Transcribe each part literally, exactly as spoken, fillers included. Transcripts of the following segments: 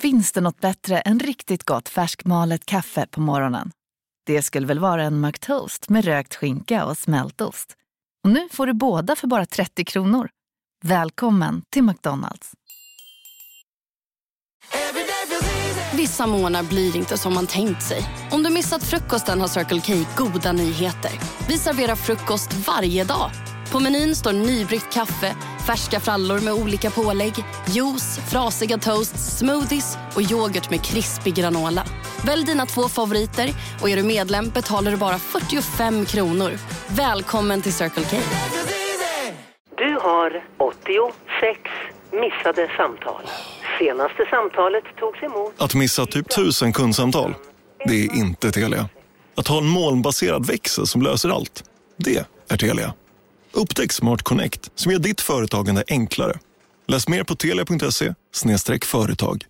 Finns det något bättre än riktigt gott färskmalet kaffe på morgonen? Det skulle väl vara en McToast med rökt skinka och smältost. Och nu får du båda för bara trettio kronor. Välkommen till McDonald's. Vissa månader blir inte som man tänkt sig. Om du missat frukosten har Circle K goda nyheter. Vi serverar frukost varje dag. På menyn står nybryggt kaffe, färska frallor med olika pålägg, juice, frasiga toasts, smoothies och yoghurt med krispig granola. Välj dina två favoriter och är du medlem betalar du bara fyrtiofem kronor. Välkommen till Circle K. Du har åttiosex missade samtal. Senaste samtalet togs emot. Att missa typ tusen kundsamtal, det är inte Telia. Att ha en molnbaserad växel som löser allt, det är Telia. Upptäck Smart Connect som gör ditt företagande enklare. Läs mer på telia punkt se slash företag.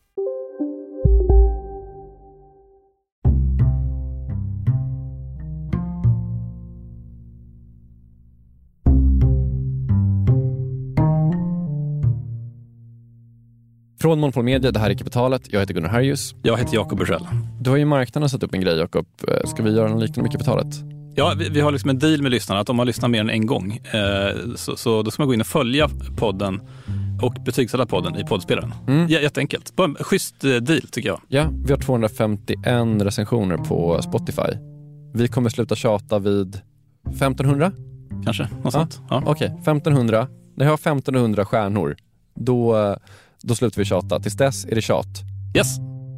Från Monopol Media, det här är Kapitalet. Jag heter Gunnar Harjus. Jag heter Jakob Bursell. Du har ju marknaden satt upp en grej, Jakob. Ska vi göra något liknande med Kapitalet? Ja, vi, vi har liksom en deal med lyssnarna att om man lyssnar mer än en gång eh, så, så då ska man gå in och följa podden och betygsätta podden i poddspelaren. Mm. J- jätteenkelt. Bara en schysst eh, deal tycker jag. Ja, vi har tvåhundrafemtioen recensioner på Spotify. Vi kommer sluta tjata vid femtonhundra? Kanske, något ja. sånt. Ja. Okej, okay. femtonhundra. När jag har femtonhundra stjärnor, då, då slutar vi tjata. Tills dess är det tjat. Yes.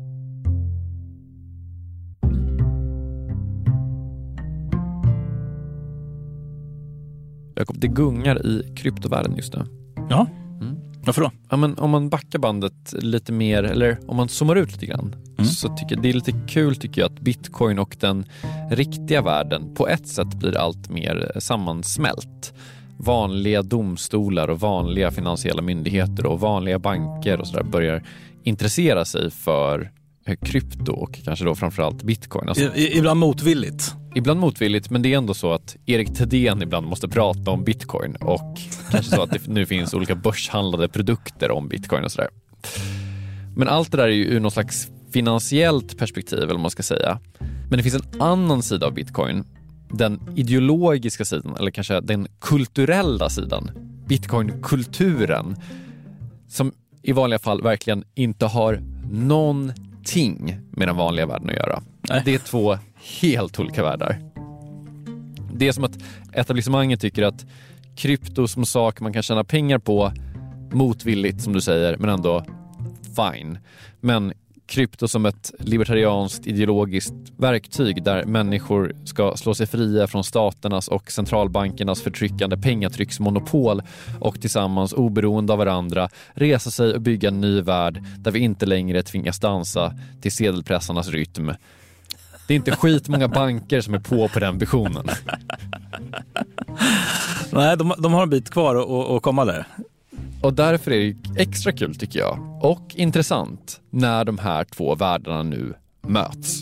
Jakob, det gungar i kryptovärlden just nu. Ja, mm. Varför då? Ja, men om man backar bandet lite mer, eller om man zoomar ut lite grann, mm. så tycker jag det är lite kul tycker jag att Bitcoin och den riktiga världen på ett sätt blir allt mer sammansmält. Vanliga domstolar och vanliga finansiella myndigheter och vanliga banker och sådär börjar intressera sig för krypto och kanske då framförallt Bitcoin. Alltså, I, ibland motvilligt. Ibland motvilligt, men det är ändå så att Erik Thedéen ibland måste prata om Bitcoin och kanske så att det nu finns olika börshandlade produkter om Bitcoin och sådär. Men allt det där är ju ur någon slags finansiellt perspektiv, eller vad man ska säga. Men det finns en annan sida av Bitcoin, den ideologiska sidan, eller kanske den kulturella sidan, Bitcoin-kulturen, som i vanliga fall verkligen inte har någonting med den vanliga världen att göra. Nej. Det är två helt olika världar. Det är som att etablissemanget tycker att krypto som sak man kan tjäna pengar på motvilligt som du säger, men ändå fine. Men krypto som ett libertarianskt ideologiskt verktyg där människor ska slå sig fria från staternas och centralbankernas förtryckande pengatrycksmonopol och tillsammans oberoende av varandra resa sig och bygga en ny värld där vi inte längre tvingas dansa till sedelpressarnas rytm. Det är inte skit många banker som är på på den visionen. Nej, de, de har en bit kvar att, att komma där. Och därför är det extra kul tycker jag och intressant när de här två världarna nu möts.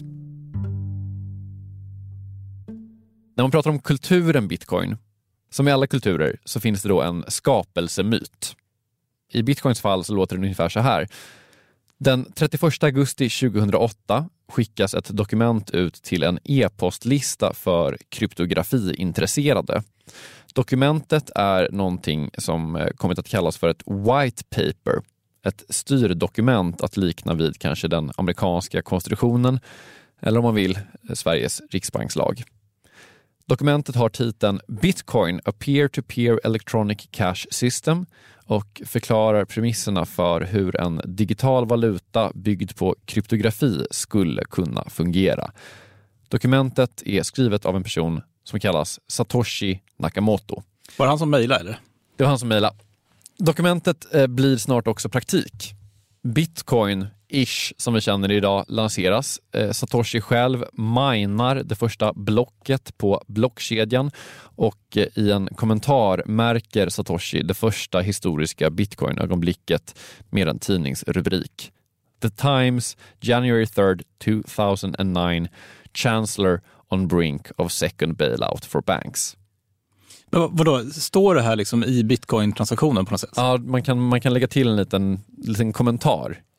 När man pratar om kulturen Bitcoin, som i alla kulturer, så finns det då en skapelsemyt. I Bitcoins fall så låter det ungefär så här. Den trettioförsta augusti tjugohundraåtta skickas ett dokument ut till en e-postlista för kryptografiintresserade. Dokumentet är någonting som kommit att kallas för ett white paper, ett styrdokument att likna vid kanske den amerikanska konstitutionen eller om man vill Sveriges riksbankslag. Dokumentet har titeln Bitcoin, a peer-to-peer electronic cash system och förklarar premisserna för hur en digital valuta byggd på kryptografi skulle kunna fungera. Dokumentet är skrivet av en person som kallas Satoshi Nakamoto. Var det han som mejlade eller? Det var han som mejlade. Dokumentet eh, blir snart också praktik. Bitcoin-ish som vi känner det idag lanseras. Eh, Satoshi själv minar det första blocket på blockkedjan och eh, i en kommentar märker Satoshi det första historiska Bitcoin-ögonblicket med en tidningsrubrik. The Times, January third, two thousand nine, Chancellor on brink of second bailout for banks. Men vadå, står det här liksom i Bitcoin-transaktionen på något sätt? Ja, man kan, man kan lägga till en liten, liten kommentar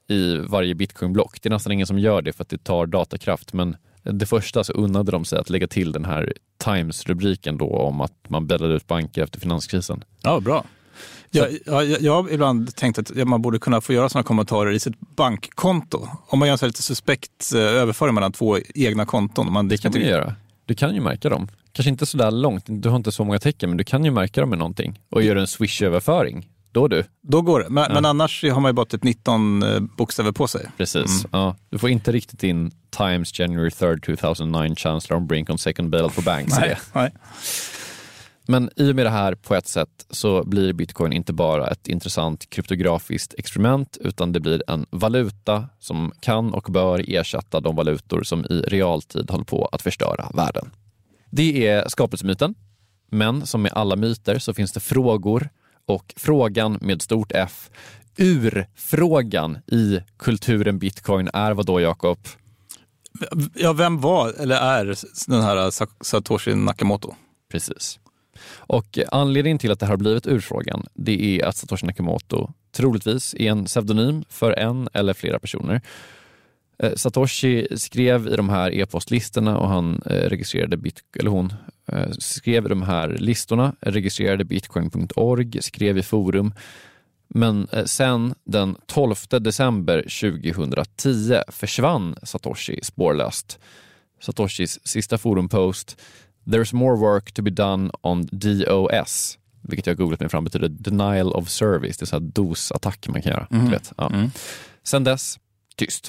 i varje bitcoinblock. Det är nästan ingen som gör det för att det tar datakraft, men det första så unnade de sig att lägga till den här Times-rubriken då om att man bäddade ut banker efter finanskrisen. Ja, bra. Jag, jag, jag har ibland tänkt att man borde kunna få göra sådana kommentarer i sitt bankkonto. Om man gör en lite suspekt överföring mellan två egna konton. Man, det kan man göra. Du kan ju märka dem. Kanske inte så där långt, du har inte så många tecken, men du kan ju märka dem med någonting. Och gör en Swish-överföring, då du. Då går det, men, ja. men annars har man ju bara typ nitton bokstäver på sig. Precis, mm. ja. Du får inte riktigt in Times January third tjugohundranio Chancellor on brink on second bail for banks. nej, nej. Men i och med det här på ett sätt så blir bitcoin inte bara ett intressant kryptografiskt experiment, utan det blir en valuta som kan och bör ersätta de valutor som i realtid håller på att förstöra världen. Det är skapelsemyten, men som med alla myter så finns det frågor, och frågan med stort F, urfrågan i kulturen bitcoin är vad då, Jakob? Ja, vem var eller är den här Satoshi Nakamoto? Precis. Och anledningen till att det har blivit urfrågan, det är att Satoshi Nakamoto troligtvis är en pseudonym för en eller flera personer. Satoshi skrev i de här e-postlistorna och han registrerade bit- eller hon skrev i de här listorna, registrerade bitcoin punkt org, skrev i forum. Men sen den tolfte december tjugohundratio försvann Satoshi spårlöst. Satoshis sista forumpost, "There's more work to be done on D O S", vilket jag googlat mig fram betyder denial of service. Det är så här dos-attack man kan göra. Mm. Du vet. Ja. Mm. Sen dess, tyst.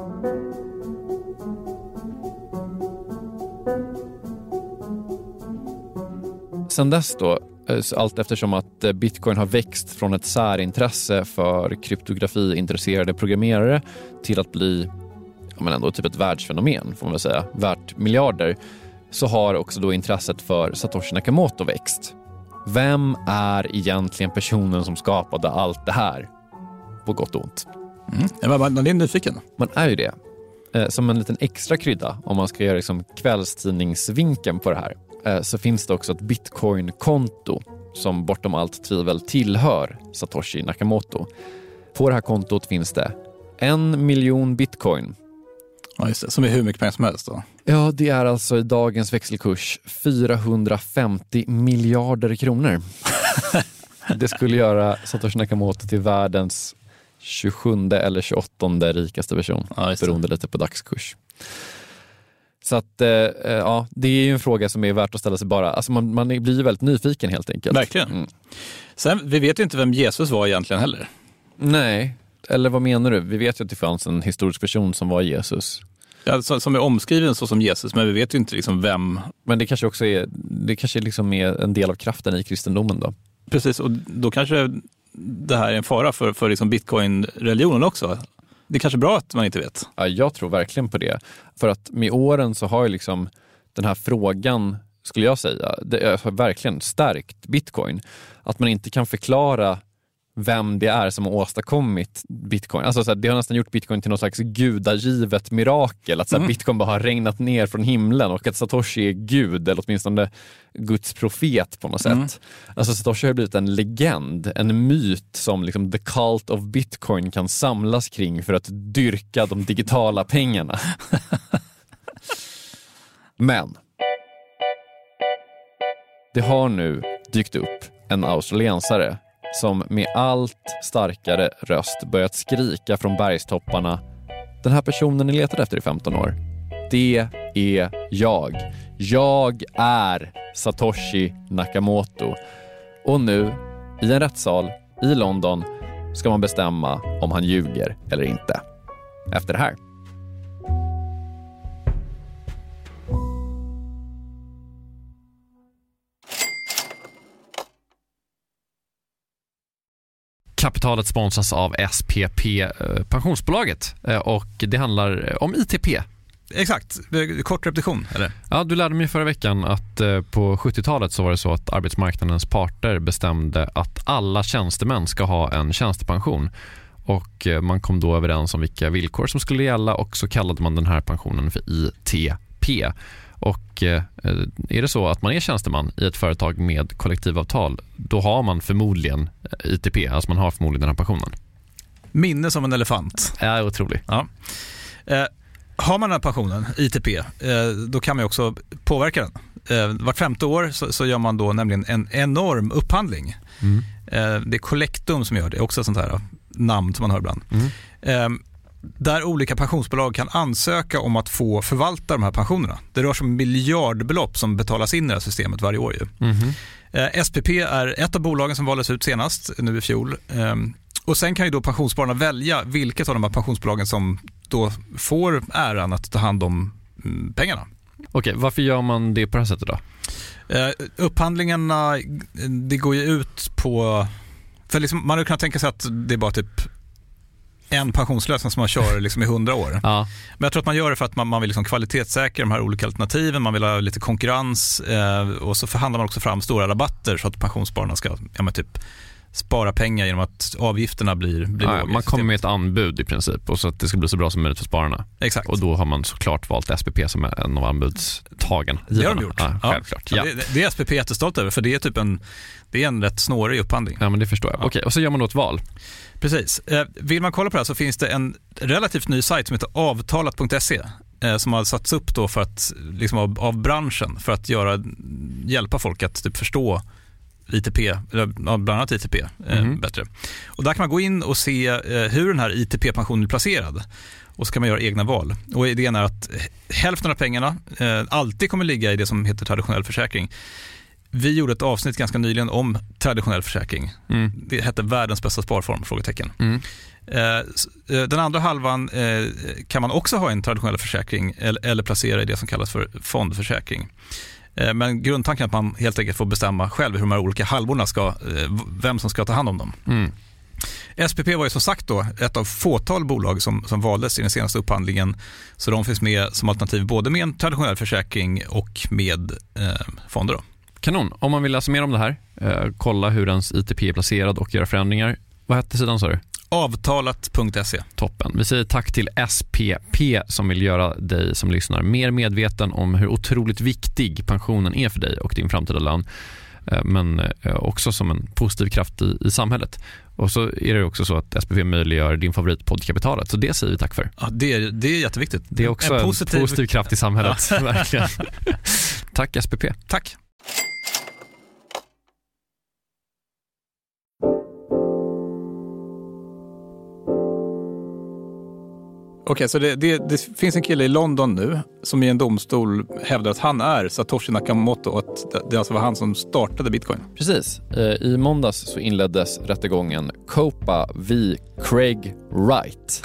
Sen dess då, allt eftersom att bitcoin har växt från ett särintresse för kryptografi-intresserade programmerare till att bli, ja, men ändå typ ett världsfenomen får man väl säga, värt miljarder, så har också då intresset för Satoshi Nakamoto växt. Vem är egentligen personen som skapade allt det här? På gott och ont. Mm. Ja, man är nyfiken. Man är ju det. Eh, som en liten extra krydda, om man ska göra liksom kvällstidningsvinkeln på det här, eh, så finns det också ett bitcoin-konto som bortom allt tvivel tillhör Satoshi Nakamoto. På det här kontot finns det en miljon bitcoin. Ja, just det. Som är hur mycket pengar som helst då? Ja, det är alltså i dagens växelkurs fyrahundrafemtio miljarder kronor. Det skulle göra Satoshi Nakamoto till världens tjugosjunde eller tjugoåttonde rikaste person, ja, beroende lite på dagskurs. Så att, eh, ja, det är ju en fråga som är värt att ställa sig bara. Alltså man, man blir ju väldigt nyfiken helt enkelt. Verkligen. Mm. Sen, vi vet ju inte vem Jesus var egentligen heller. Nej, eller vad menar du? Vi vet ju att det fanns en historisk person som var Jesus. Ja, som är omskriven så som Jesus, men vi vet ju inte liksom vem. Men det kanske också är, det kanske liksom är en del av kraften i kristendomen då. Precis, och då kanske det här är en fara för, för liksom bitcoin-religionen också. Det är kanske bra att man inte vet. Ja, jag tror verkligen på det. För att med åren så har ju liksom den här frågan, skulle jag säga, det har verkligen stärkt bitcoin. Att man inte kan förklara vem det är som har åstadkommit bitcoin. Alltså så här, det har nästan gjort bitcoin till något slags gudagivet mirakel. Att så här, mm. bitcoin bara har regnat ner från himlen och att Satoshi är gud, eller åtminstone Guds profet på något mm. sätt. Alltså Satoshi har blivit en legend, en myt som liksom the cult of bitcoin kan samlas kring för att dyrka de digitala pengarna. Men det har nu dykt upp en australiensare som med allt starkare röst börjat skrika från bergstopparna: den här personen ni letade efter i femton år, det är jag. Jag är Satoshi Nakamoto. Och nu, i en rättssal i London, ska man bestämma om han ljuger eller inte. Efter det här. Kapitalet sponsras av S P P, pensionsbolaget, och det handlar om I T P. Exakt, kort repetition eller? Ja, du lärde mig förra veckan att på sjuttiotalet så var det så att arbetsmarknadens parter bestämde att alla tjänstemän ska ha en tjänstepension, och man kom då överens om vilka villkor som skulle gälla, och så kallade man den här pensionen för I T P. Och är det så att man är tjänsteman i ett företag med kollektivavtal, då har man förmodligen I T P, alltså man har förmodligen den här pensionen. Minne som en elefant. Ja, otroligt. Ja. Eh, har man den här pensionen, I T P, eh, då kan man ju också påverka den. Eh, vart femte år så, så gör man då nämligen en enorm upphandling. Mm. Eh, det är Collectum som gör det, också ett sånt här namn som man hör ibland. Mm. Eh, där olika pensionsbolag kan ansöka om att få förvalta de här pensionerna. Det rör sig om miljardbelopp som betalas in i det här systemet varje år. Ju. Mm. Eh, S P P är ett av bolagen som valdes ut senast, nu i fjol. Eh, och sen kan ju då pensionsspararna välja vilket av de här pensionsbolagen som då får äran att ta hand om mm, pengarna. Okej, varför gör man det på det här sättet då? Eh, upphandlingarna, det går ju ut på... För liksom, man hade kunnat tänka sig att det är bara typ en pensionslösning som man kör liksom i hundra år. Ja. Men jag tror att man gör det för att man, man vill liksom kvalitetssäkra de här olika alternativen, man vill ha lite konkurrens eh, och så förhandlar man också fram stora rabatter så att pensionsspararna ska ja, men typ spara pengar genom att avgifterna blir, blir ja, man kommer med ett anbud i princip och så att det ska bli så bra som möjligt för spararna. Exakt. Och då har man såklart valt S P P som är en av anbudstagen. Det har de gjort. Ja, självklart. Ja. Ja. Det, det är S P P jättestolt över för det är typ en, det är en rätt snårig upphandling. Ja, men det förstår jag. Ja. Okej, och så gör man då ett val. Precis. Vill man kolla på det här så finns det en relativt ny sajt som heter avtalat punkt se som har satts upp då för att, liksom av, av branschen för att göra, hjälpa folk att typ förstå I T P, eller bland annat I T P eh, mm. bättre. Och där kan man gå in och se eh, hur den här I T P-pensionen är placerad. Och så kan man göra egna val. Och idén är att hälften av pengarna eh, alltid kommer ligga i det som heter traditionell försäkring. Vi gjorde ett avsnitt ganska nyligen om traditionell försäkring. Mm. Det hette världens bästa sparform, frågetecken. Mm. Eh, den andra halvan eh, kan man också ha en traditionell försäkring eller, eller placera i det som kallas för fondförsäkring. Men grundtanken är att man helt enkelt får bestämma själv hur de här olika halvorna ska, vem som ska ta hand om dem. Mm. S P P var ju som sagt då ett av fåtal bolag som, som valdes i den senaste upphandlingen. Så de finns med som alternativ både med en traditionell försäkring och med eh, fonder då. Kanon. Om man vill läsa mer om det här, eh, kolla hur ens I T P är placerad och göra förändringar. Vad hette sidan sa du? avtalat punkt se. Toppen. Vi säger tack till S P P som vill göra dig som lyssnar mer medveten om hur otroligt viktig pensionen är för dig och din framtida lön. Men också som en positiv kraft i, i samhället. Och så är det också så att S P P möjliggör din favorit poddkapitalet. Så det säger vi tack för. Ja, det är, det är jätteviktigt. Det är också en, en positiv... positiv kraft i samhället. Ja. Verkligen. Tack S P P. Tack. Okej, okay, så det, det, det finns en kille i London nu som i en domstol hävdar att han är Satoshi Nakamoto och att det alltså var han som startade Bitcoin. Precis. I måndags så inleddes rättegången Copa v. Craig Wright.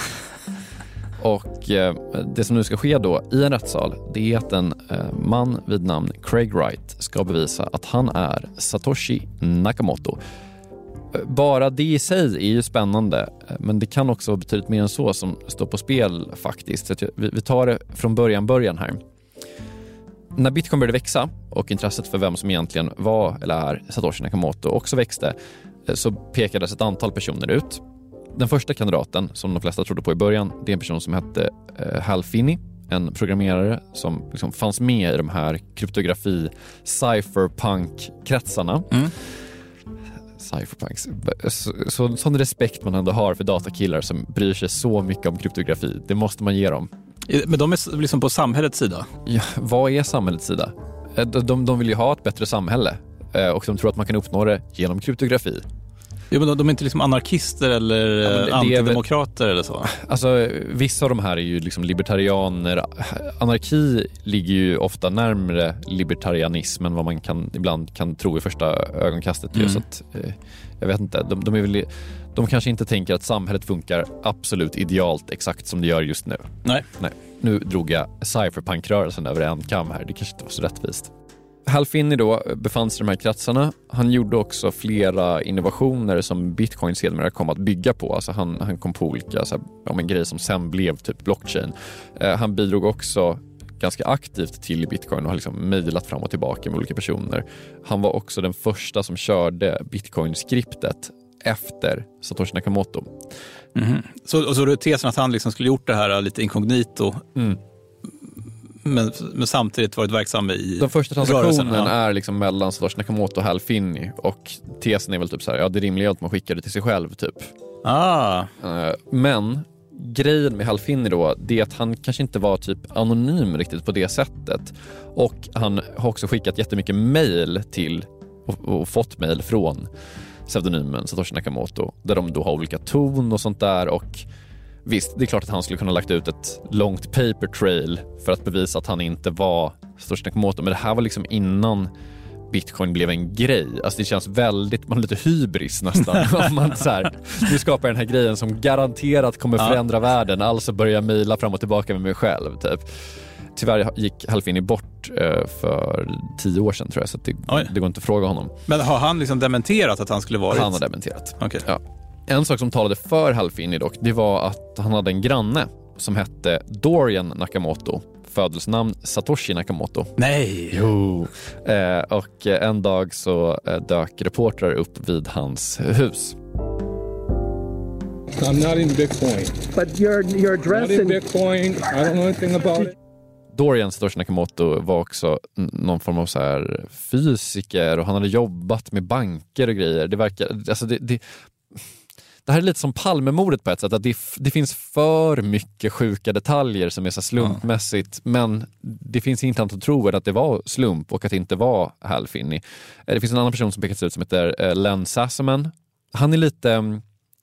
Och det som nu ska ske då i en rättssal, det är att en man vid namn Craig Wright ska bevisa att han är Satoshi Nakamoto. Bara det i sig är ju spännande, men det kan också vara betydligt mer än så som står på spel faktiskt. Så vi tar det från början början här. När Bitcoin började växa och intresset för vem som egentligen var eller är Satoshi Nakamoto också växte, så pekades ett antal personer ut. Den första kandidaten som de flesta trodde på i början, det är en person som hette Hal Finney, en programmerare som liksom fanns med i de här kryptografi cypherpunk-kretsarna. Mm. Cypherpunks. Så, så, sån respekt man ändå har för datakillar som bryr sig så mycket om kryptografi. Det måste man ge dem. Men de är liksom på samhällets sida? Ja, vad är samhällets sida? De, de, de vill ju ha ett bättre samhälle och de tror att man kan uppnå det genom kryptografi. Ja, men de, de är inte liksom anarkister eller ja, det, antidemokrater det eller så? Alltså, vissa av de här är ju liksom libertarianer. Anarki ligger ju ofta närmare libertarianism än vad man kan, ibland kan tro i första ögonkastet. Mm. Så att, jag vet inte, de, de, är väl, de kanske inte tänker att samhället funkar absolut idealt exakt som det gör just nu. Nej. Nej. Nu drog jag cypherpunk-rörelsen över en kam här. Det kanske inte var så rättvist. Hal Finney då befann sig i de här kretsarna. Han gjorde också flera innovationer som Bitcoin sedermera kom att bygga på. Alltså han, han kom på olika så här, ja, men grejer som sen blev typ blockchain. Eh, han bidrog också ganska aktivt till Bitcoin och har liksom mejlat fram och tillbaka med olika personer. Han var också den första som körde Bitcoin-skriptet efter Satoshi Nakamoto. Mm-hmm. Så, och så är det tesen att han liksom skulle gjort det här lite inkognito. Mm. men, men samtidigt varit verksam i den första transaktionen ja. är liksom mellan Satoshi Nakamoto och Hal Finney, och tesen är väl typ så här, ja, det är rimligt att man skickar det till sig själv typ. Ah. Men grejen med Hal Finney då, det är att han kanske inte var typ anonym riktigt på det sättet, och han har också skickat jättemycket mejl till och, och fått mejl från pseudonymen Satoshi Nakamoto, där de då har olika ton och sånt där. Och visst, det är klart att han skulle kunna lagt ut ett långt paper trail för att bevisa att han inte var Satoshi Nakamoto, men det här var liksom innan Bitcoin blev en grej. Alltså det känns väldigt, man har lite hybris nästan. Om man så här, nu skapar den här grejen som garanterat kommer förändra ja. världen, alltså börjar mejla fram och tillbaka med mig själv typ. Tyvärr gick Hal Finney bort eh, för tio år sedan tror jag, så att det, det går inte att fråga honom. Men har han liksom dementerat att han skulle vara? Han har dementerat. Okay. Ja. En sak som talade för Hal Finney dock, det var att han hade en granne som hette Dorian Nakamoto. Födelsenamn Satoshi Nakamoto. Nej! Jo. Eh, och en dag så eh, dök reportrar upp vid hans hus. I'm not in Bitcoin. But you're, you're addressing... I'm not in Bitcoin. I don't know anything about it. Dorian Satoshi Nakamoto var också någon form av så här fysiker, och han hade jobbat med banker och grejer. Det verkar, alltså det, det, det här är lite som Palmemordet på ett sätt, att det, det finns för mycket sjuka detaljer som är så slumpmässigt, ja. Men det finns inte att tro att det var slump och att det inte var Hal Finney. Det finns en annan person som pekas ut som heter Len Sassaman. Han är lite...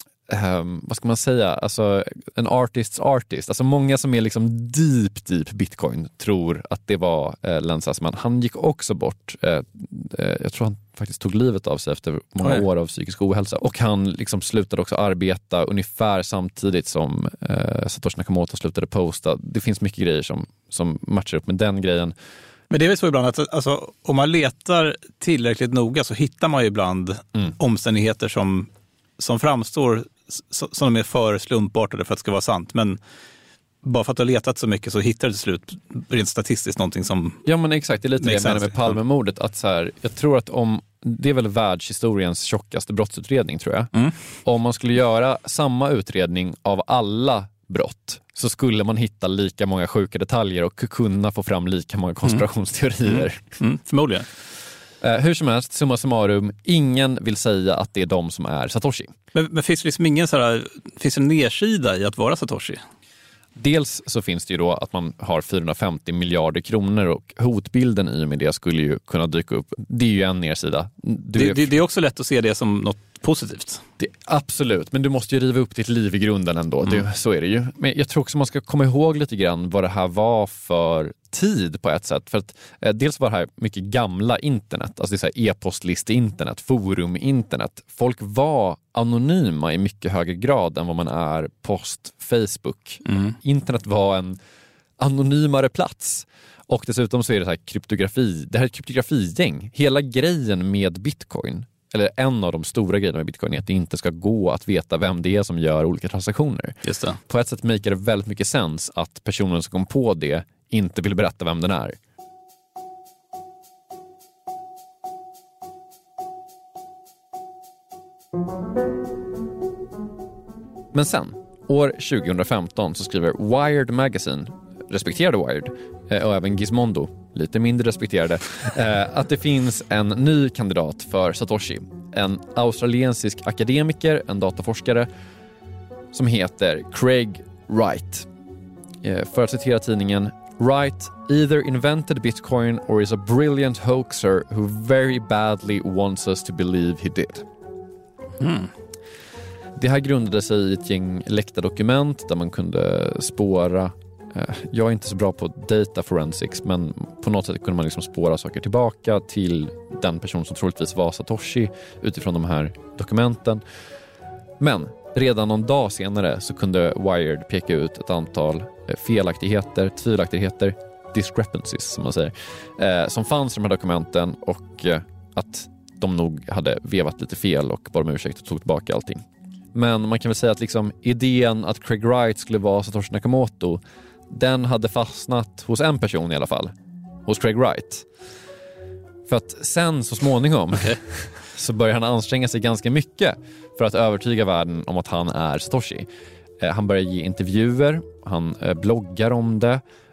Um, vad ska man säga, alltså en artists artist, alltså många som är liksom deep deep Bitcoin tror att det var uh, Len Sassaman. Han gick också bort, uh, uh, jag tror han faktiskt tog livet av sig efter många Oj. år av psykisk ohälsa, och han liksom slutade också arbeta ungefär samtidigt som uh, Satoshi Nakamoto slutade posta. Det finns mycket grejer som, som matchar upp med den grejen. Men det är väl så ibland att alltså, om man letar tillräckligt noga så hittar man ju ibland mm. omständigheter som, som framstår som är för slumpartade för att det ska vara sant. Men bara för att du har letat så mycket så hittar du till slut rent statistiskt någonting som... Ja, men exakt. Det är lite det jag menar med Palmemordet. Att så här, jag tror att om... Det är väl världshistoriens tjockaste brottsutredning, tror jag. Mm. Om man skulle göra samma utredning av alla brott så skulle man hitta lika många sjuka detaljer och kunna få fram lika många konspirationsteorier. Mm. Mm. Förmodligen. Uh, hur som helst, summa summarum, ingen vill säga att det är de som är Satoshi. Men, men finns det liksom ingen så här, finns det en nedsida i att vara Satoshi? Dels så finns det ju då att man har fyrahundrafemtio miljarder kronor, och hotbilden i och med det skulle ju kunna dyka upp. Det är ju en nedsida. Du det, är... det, det är också lätt att se det som något positivt. Det, absolut, men du måste ju riva upp ditt liv i grunden ändå. Mm. Det, så är det ju. Men jag tror också man ska komma ihåg lite grann vad det här var för tid på ett sätt. För att eh, dels var det här mycket gamla internet, alltså det är så här e-postlist-internet, forum-internet. Folk var anonyma i mycket högre grad än vad man är post-Facebook. Mm. Internet var en anonymare plats. Och dessutom så är det så här kryptografi. Det här är ett kryptografigäng. Hela grejen med Bitcoin, eller en av de stora grejerna med Bitcoin, är att det inte ska gå att veta vem det är som gör olika transaktioner. Just det. På ett sätt maker det väldigt mycket sens att personen som kom på det inte vill berätta vem den är. Men sen, år tjugohundrafemton, så skriver Wired Magazine, respekterade Wired, och även Gizmodo, lite mindre respekterade, att det finns en ny kandidat för Satoshi. En australiensisk akademiker, en dataforskare, som heter Craig Wright. För att citera tidningen, Wright either invented Bitcoin or is a brilliant hoaxer who very badly wants us to believe he did. Mm. Det här grundade sig i ett gäng läckta dokument där man kunde spåra, jag är inte så bra på data forensics, men på något sätt kunde man liksom spåra saker tillbaka till den person som troligtvis var Satoshi utifrån de här dokumenten. Men redan någon dag senare så kunde Wired peka ut ett antal felaktigheter, tvivelaktigheter, discrepancies som man säger, eh, som fanns i de här dokumenten, och eh, att de nog hade vevat lite fel och bara med ursäkt och tog tillbaka allting. Men man kan väl säga att liksom idén att Craig Wright skulle vara Satoshi Nakamoto, den hade fastnat hos en person i alla fall, hos Craig Wright. För att sen så småningom okay. så börjar han anstränga sig ganska mycket för att övertyga världen om att han är Satoshi. Han börjar ge intervjuer, han bloggar om det,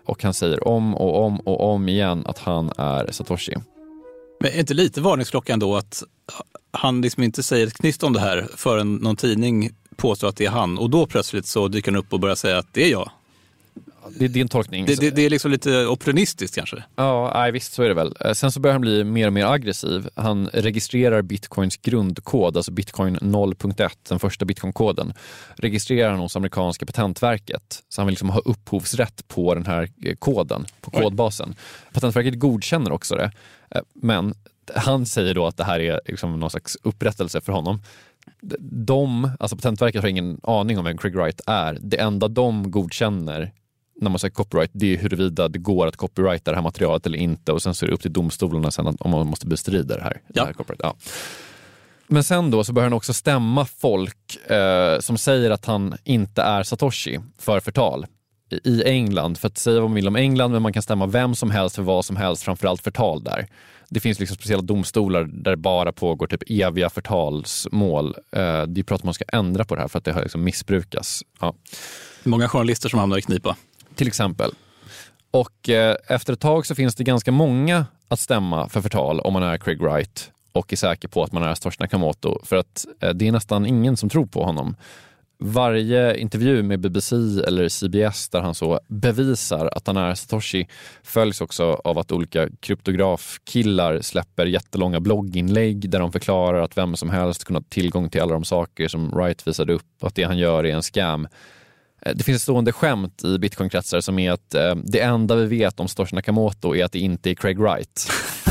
och han säger om och om och om igen att han är Satoshi. Men är inte lite varningsklockan då att han liksom inte säger ett knyst om det här förrän någon tidning påstår att det är han, och då plötsligt så dyker han upp och börjar säga att det är jag? Det är din tolkning. Det, det, det är liksom lite opportunistiskt kanske. Ja, nej, visst så är det väl. Sen så börjar han bli mer och mer aggressiv. Han registrerar Bitcoins grundkod, alltså Bitcoin noll punkt ett, den första Bitcoin-koden. Registrerar han hos amerikanska patentverket. Så han vill liksom ha upphovsrätt på den här koden, på kodbasen. Oj. Patentverket godkänner också det. Men han säger då att det här är liksom någon slags upprättelse för honom. De, alltså patentverket har ingen aning om vem Craig Wright är. Det enda de godkänner när man säger copyright, det är huruvida det går att copyrighta det här materialet eller inte, och sen så är det upp till domstolarna sen om man måste bestrida det här. Ja. Det här copyright. Ja. Men sen då så börjar han också stämma folk eh, som säger att han inte är Satoshi för förtal i England, för att säga vad man vill om England, men man kan stämma vem som helst för vad som helst, framförallt förtal där. Det finns liksom speciella domstolar där det bara pågår typ eviga förtalsmål. Eh, det är prat att man ska ändra på det här för att det har liksom missbrukas. Ja. Många journalister som hamnar i knipa. Till exempel. Och eh, efter ett tag så finns det ganska många att stämma för förtal om man är Craig Wright och är säker på att man är Satoshi Nakamoto, för att eh, det är nästan ingen som tror på honom. Varje intervju med B B C eller C B S där han så bevisar att han är Satoshi följs också av att olika kryptografkillar släpper jättelånga blogginlägg där de förklarar att vem som helst kunde ha tillgång till alla de saker som Wright visade upp, och att det han gör är en scam. Det finns ett stående skämt i Bitcoin-kretsar som är att eh, det enda vi vet om Satoshi Nakamoto är att det inte är Craig Wright.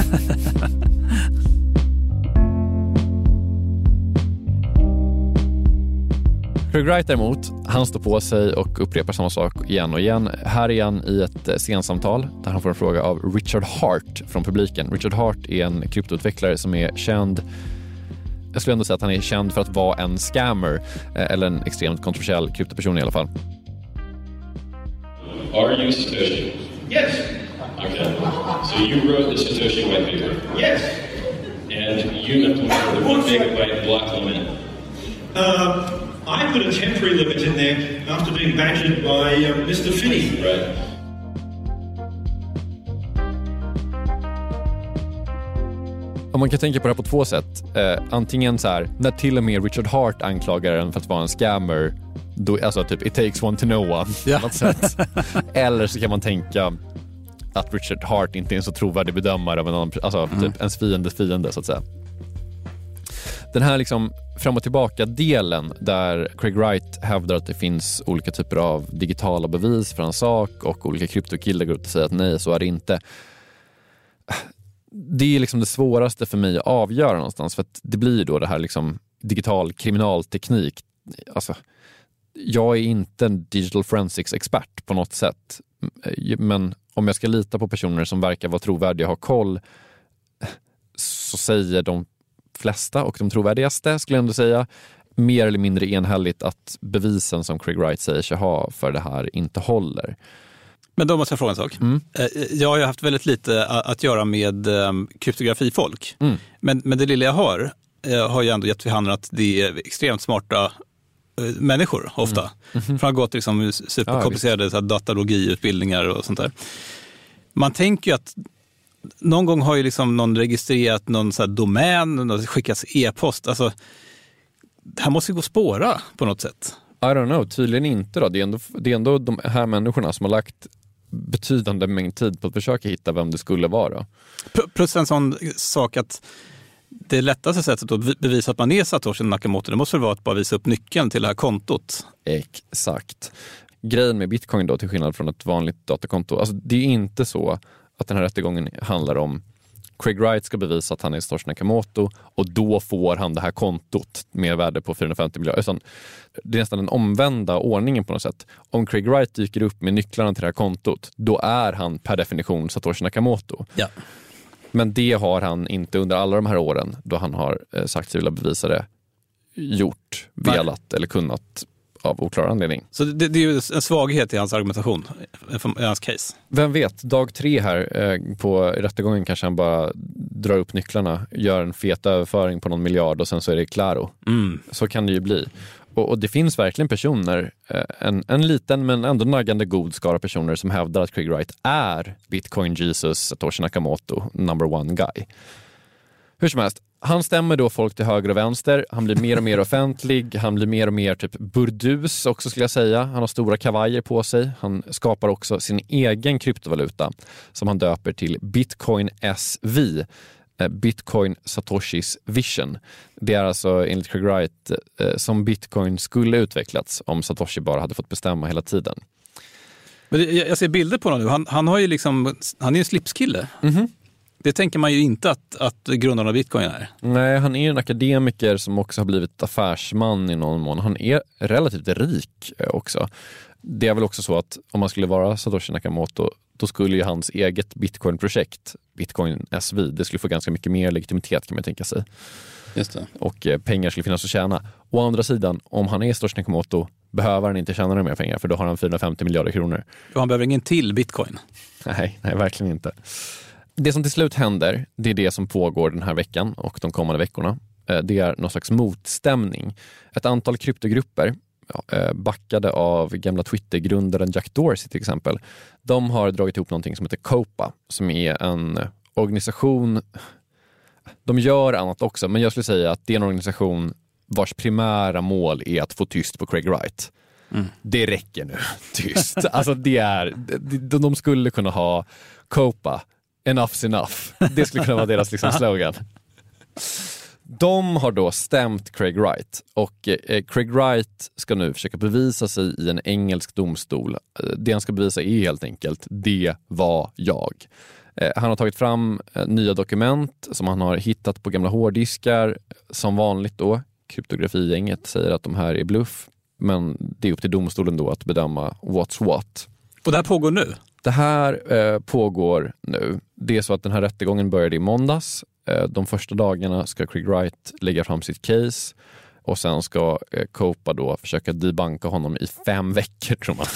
Craig Wright däremot, han står på sig och upprepar samma sak igen och igen. Här är han i ett scensamtal där han får en fråga av Richard Hart från publiken. Richard Hart är en kryptoutvecklare som är känd, jag skulle ändå säga att han är känd för att vara en scammer, eller en extremt kontroversiell kryptoperson i alla fall. Are you Satoshi? Yes. Okay. So you wrote the Satoshi white paper? Yes. And you implemented the one megabyte block limit? Uh, I put a temporary limit in there after being badgered by uh, Mister Finney. Right. Och man kan tänka på det här på två sätt. Eh, antingen så här, när till och med Richard Hart anklagar den för att vara en scammer, då, alltså typ it takes one to know one. Ja. Något sätt. Eller så kan man tänka att Richard Hart inte är en så trovärdig bedömare av en annan, alltså mm. typ ens fiendes fiende så att säga. Den här liksom fram och tillbaka delen där Craig Wright hävdar att det finns olika typer av digitala bevis för en sak och olika kryptokillar går ut och säger att nej, så är det inte. Det är liksom det svåraste för mig att avgöra någonstans, för att det blir då det här liksom digital kriminalteknik. Alltså, jag är inte en digital forensics expert på något sätt, men om jag ska lita på personer som verkar vara trovärdiga och ha koll, så säger de flesta och de trovärdigaste, skulle jag ändå säga, mer eller mindre enhälligt att bevisen som Craig Wright säger sig ha för det här inte håller. Men då måste jag fråga en sak. Mm. Jag har ju haft väldigt lite att göra med kryptografifolk. Mm. Men, men det lilla jag har har ju ändå gett vid handen att det är extremt smarta människor ofta. Mm. Mm-hmm. För att ha gått liksom superkomplicerade ja, datalogiutbildningar och sånt där. Man tänker ju att någon gång har ju liksom någon registrerat någon så här domän, och skickats e-post. Alltså, det här måste ju gå att spåra på något sätt. I don't know, tydligen inte då. Det är ändå, det är ändå de här människorna som har lagt betydande mängd tid på att försöka hitta vem det skulle vara. Plus en sån sak att det lättaste sättet att bevisa att man är Satoshi Nakamoto, det måste vara att bara visa upp nyckeln till det här kontot. Exakt. Grejen med Bitcoin då, till skillnad från ett vanligt datakonto, alltså det är inte så att den här rättegången handlar om Craig Wright ska bevisa att han är Satoshi Nakamoto och då får han det här kontot med värde på fyrahundrafemtio miljarder. Det är nästan den omvända ordningen på något sätt. Om Craig Wright dyker upp med nycklarna till det här kontot, då är han per definition Satoshi Nakamoto. Ja. Men det har han inte under alla de här åren då han har sagt sig vilja bevisa det gjort, velat Nej. eller kunnat av oklar anledning. Så det, det är ju en svaghet i hans argumentation, i hans case. Vem vet, dag tre här eh, på rättegången kanske han bara drar upp nycklarna, gör en fet överföring på någon miljard och sen så är det klaro. Mm. Så kan det ju bli. Och, och det finns verkligen personer, en, en liten men ändå naggande god skara personer som hävdar att Craig Wright är Bitcoin Jesus Satoshi Nakamoto, number one guy. Hur som helst, han stämmer då folk till höger och vänster. Han blir mer och mer offentlig. Han blir mer och mer typ burdus också, skulle jag säga. Han har stora kavajer på sig. Han skapar också sin egen kryptovaluta som han döper till Bitcoin S V. Bitcoin Satoshis Vision. Det är alltså enligt Craig Wright som Bitcoin skulle utvecklats om Satoshi bara hade fått bestämma hela tiden. Men det, jag ser bilder på honom nu. Han, han har ju liksom, han är ju en slipskille. Mm-hmm. Det tänker man ju inte att, att grundarna av Bitcoin är. Nej, han är en akademiker som också har blivit affärsman i någon mån. Han är relativt rik också. Det är väl också så att om man skulle vara Satoshi Nakamoto, då skulle ju hans eget Bitcoin-projekt, Bitcoin S V, det skulle få ganska mycket mer legitimitet, kan man tänka sig. Just det. Och eh, pengar skulle finnas att tjäna. Å andra sidan, om han är Satoshi Nakamoto behöver han inte tjäna några mer pengar, för då har han fyrahundrafemtio miljarder kronor. Och han behöver ingen till Bitcoin? Nej, nej, verkligen inte. Det som till slut händer, det är det som pågår den här veckan och de kommande veckorna. Det är någon slags motstämning. Ett antal kryptogrupper, backade av gamla Twitter-grundaren Jack Dorsey till exempel, de har dragit ihop någonting som heter COPA, som är en organisation. De gör annat också, men jag skulle säga att det är en organisation vars primära mål är att få tyst på Craig Wright. Mm. Det räcker nu, tyst. Alltså det är, de, de skulle kunna ha COPA, enough's enough. Det skulle kunna vara deras liksom slogan. De har då stämt Craig Wright och eh, Craig Wright ska nu försöka bevisa sig i en engelsk domstol. Det han ska bevisa är helt enkelt, det var jag. Eh, han har tagit fram eh, nya dokument som han har hittat på gamla hårddiskar. Som vanligt då, kryptografigänget säger att de här är bluff. Men det är upp till domstolen då att bedöma what's what. Och det här pågår nu? Det här eh, pågår nu. Det är så att den här rättegången började i måndags. De första dagarna ska Craig Wright lägga fram sitt case och sen ska COPA då försöka debunka honom i fem veckor, tror man.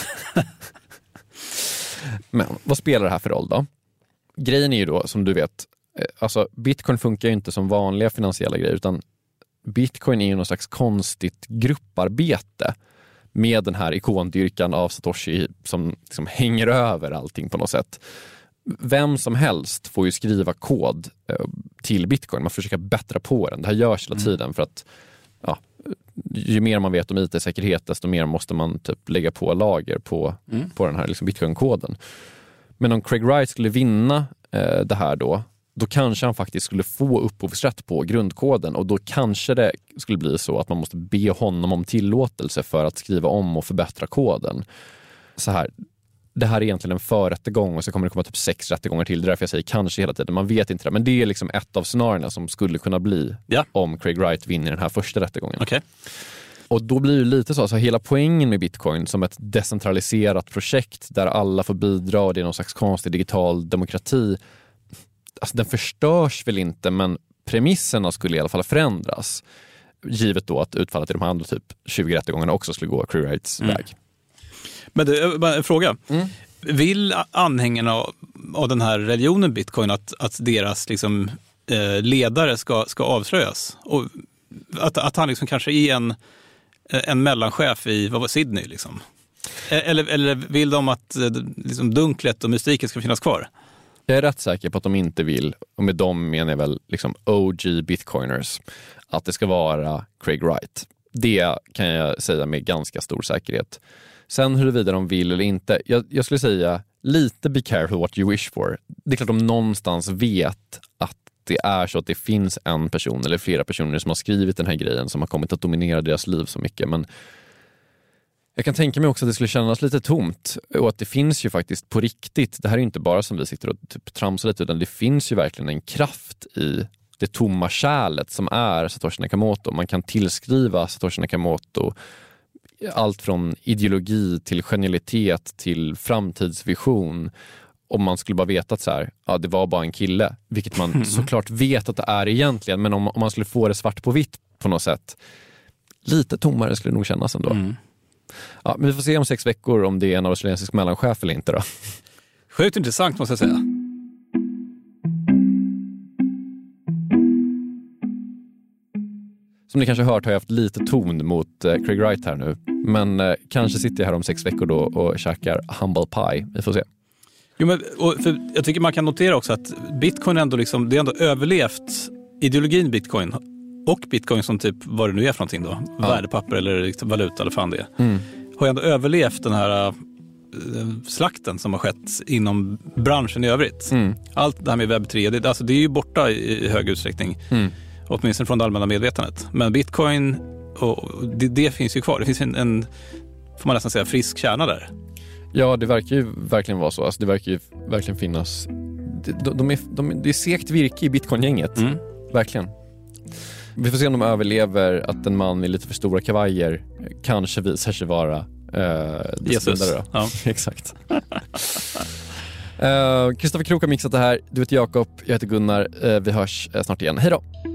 Men vad spelar det här för roll då? Grejen är ju då, som du vet, alltså Bitcoin funkar ju inte som vanliga finansiella grejer, utan Bitcoin är ju någon slags konstigt grupparbete med den här ikondyrkan av Satoshi som liksom hänger över allting på något sätt. Vem som helst får ju skriva kod till Bitcoin. Man försöker bättra på den. Det här görs hela tiden mm. för att ja, ju mer man vet om I T-säkerhet, desto mer måste man typ lägga på lager på, mm. på den här liksom Bitcoin-koden. Men om Craig Wright skulle vinna eh, det här då, då kanske han faktiskt skulle få upphovsrätt på grundkoden, och då kanske det skulle bli så att man måste be honom om tillåtelse för att skriva om och förbättra koden. Så här, det här är egentligen en förrättegång och så kommer det komma typ sex rättegångar till. Det är därför jag säger kanske hela tiden. Man vet inte det. Men det är liksom ett av scenarierna som skulle kunna bli ja. om Craig Wright vinner den här första rättegången. Okay. Och då blir det lite så. Alltså hela poängen med Bitcoin som ett decentraliserat projekt där alla får bidra och det är någon slags konstig digital demokrati. Alltså den förstörs väl inte, men premisserna skulle i alla fall förändras. Givet då att utfallet i de här andra typ tjugo rättegångarna också skulle gå Craig Wrights mm. väg. Men det, bara en fråga. Mm. Vill anhängarna av, av den här religionen Bitcoin att, att deras liksom, eh, ledare ska, ska avslöjas? Och att, att han liksom kanske är en, en mellanchef i vad var Sydney? Liksom? Eller, eller vill de att liksom, dunklet och mystiken ska finnas kvar? Jag är rätt säker på att de inte vill, och med dem menar jag väl liksom O G bitcoiners, att det ska vara Craig Wright. Det kan jag säga med ganska stor säkerhet. Sen huruvida de vill eller inte, jag, jag skulle säga lite be careful what you wish for. Det är klart de någonstans vet att det är så att det finns en person eller flera personer som har skrivit den här grejen som har kommit att dominera deras liv så mycket. Men jag kan tänka mig också att det skulle kännas lite tomt, och att det finns ju faktiskt på riktigt, det här är inte bara som vi sitter och typ tramsar lite, utan det finns ju verkligen en kraft i det tomma kärlet som är Satoshi Nakamoto. Man kan tillskriva Satoshi Nakamoto allt från ideologi till genialitet till framtidsvision. Om man skulle bara veta att så här, ja, det var bara en kille, vilket man mm. såklart vet att det är egentligen, men om, om man skulle få det svart på vitt på något sätt, lite tommare skulle det nog kännas ändå. Mm. Ja, men vi får se om sex veckor om det är en australiensisk mellanchef eller inte då. Sjukt intressant måste jag säga. Som ni kanske hört har jag haft lite ton mot eh, Craig Wright här nu. Men eh, kanske sitter jag här om sex veckor då och käkar humble pie. Vi får se. Jo, men, och för jag tycker man kan notera också att Bitcoin ändå liksom, det är ändå överlevt ideologin Bitcoin och Bitcoin som typ vad det nu är för någonting då. Ja. Värdepapper eller liksom valuta eller fan det är. Mm. Har ändå överlevt den här äh, slakten som har skett inom branschen i övrigt. Mm. Allt det här med webb tre, det, alltså, det är ju borta i, i hög utsträckning. Mm. Åtminstone från det allmänna medvetandet. Men Bitcoin, och det, det finns ju kvar. Det finns en, en, får man nästan säga, frisk kärna där. Ja, det verkar ju verkligen vara så. Alltså, det verkar ju verkligen finnas... De, de är, de, det är segt virke i Bitcoin-gänget. Mm. Verkligen. Vi får se om de överlever att en man i lite för stora kavajer kanske visar sig vara uh, Jesus. Då. Ja. Exakt. Kristoffer uh, Krook har mixat det här. Du heter Jakob, jag heter Gunnar. Uh, vi hörs uh, snart igen. Hej då!